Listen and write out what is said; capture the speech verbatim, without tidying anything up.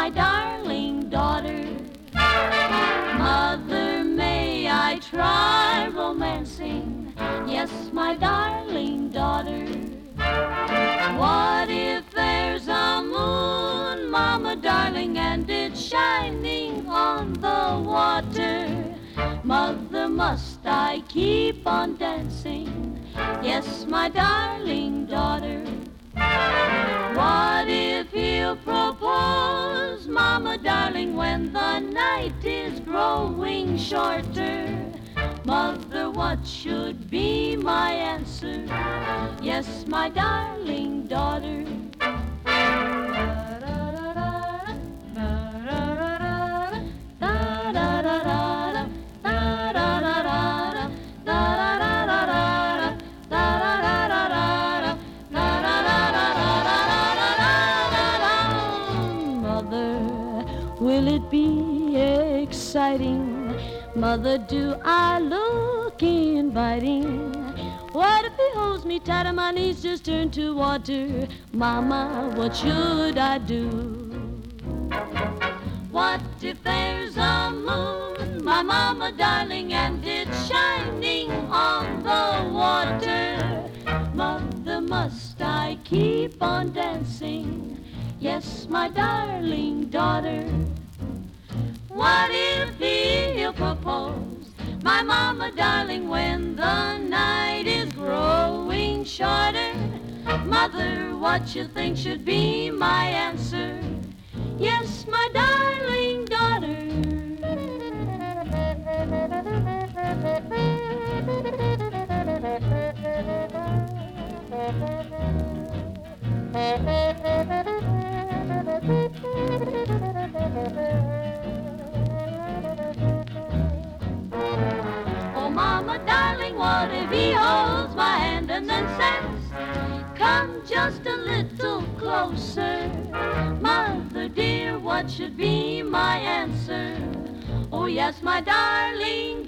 my darling daughter. Mother, may I try romancing? Yes, my darling daughter. What if there's a moon, Mama darling, and it's shining on the water? Mother, must I keep on dancing? Yes, my darling daughter. What if he'll propose, Mama darling, when the night is growing shorter? Mother, what should be my answer? Yes, my darling daughter. Will it be exciting? Mother, do I look inviting? What if he holds me tight and my knees just turn to water? Mama, what should I do? What if there's a moon, my mama darling, and it's shining on the water? Mother, must I keep on dancing? Yes, my darling daughter. What if he'll propose, my mama darling, when the night is growing shorter? Mother, what you think should be my answer? Yes, my darling daughter. Oh, Mama darling, what if he holds my hand and then says, come just a little closer? Mother dear, what should be my answer? Oh yes, my darling